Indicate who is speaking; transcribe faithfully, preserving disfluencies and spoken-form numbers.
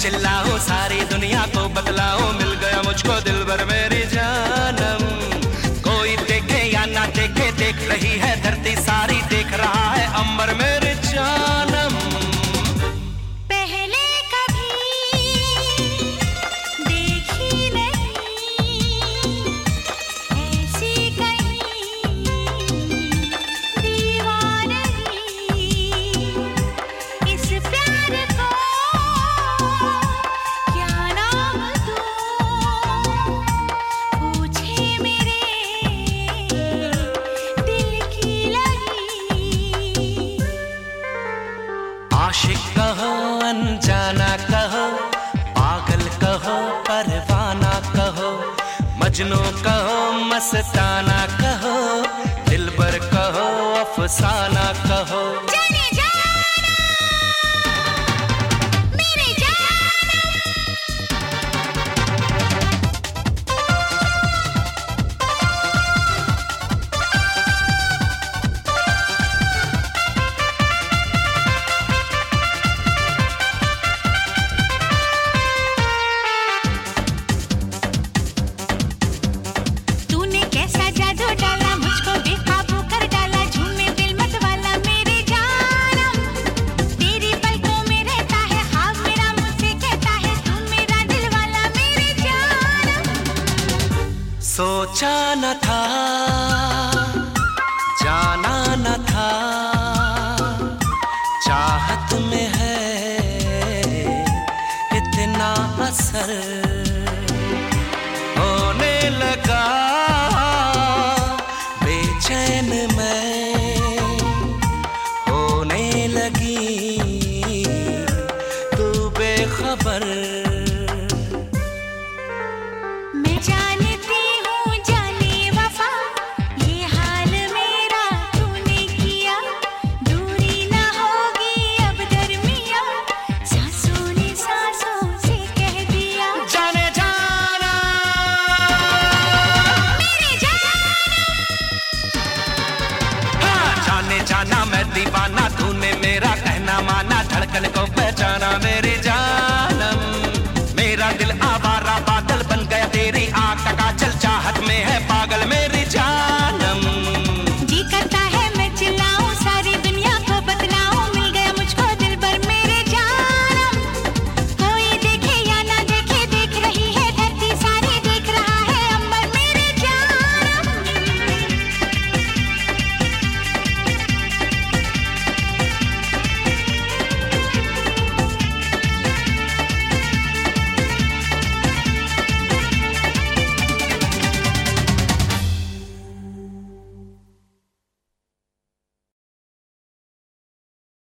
Speaker 1: चिल्लाऊं सारी दुनिया को बतलाऊं, मिल गया मुझको दिलबर मेरी जानम। कोई देखे या ना देखे, देख रही है धरती सारी, देख रहा है अंबर मेरी जानम।
Speaker 2: पहले कभी देखी नहीं ऐसी कहीं दीवानगी, इस प्यार को क्या नाम दूं, पूछे मेरे दिल की लगी।
Speaker 1: आशिक कहो अनजाना कहो, पागल कहो परवाना कहो, मजनू कहो मस्ताना कहो, दिलबर कहो अफसाना कहो।
Speaker 2: जाने जाना मेरे जानम, तूने कैसा जादू डाला मुझको बेकाबू कर डाला, झूमे दिल मत वाला मेरे जानम। तेरी पलकों में रहता है ख्वाब मेरा, मुझसे कहता है तू मेरा दिल वाला मेरे जानम।
Speaker 1: सोचा न था जाना न था, चाहत में है इतना असर, होने लगा बेचैन मैं, होने लगी तू बेखबर।
Speaker 2: मैं जानती हूँ जाने वफा, ये हाल मेरा तूने किया, दूरी ना होगी अब दरमिया, सांसों ने सांसों से कह दिया।
Speaker 1: जाने जाना
Speaker 2: मेरे जानम,
Speaker 1: हाँ, जाने जाना मैं दीवाना, तूने मेरा कहना माना, धड़कन को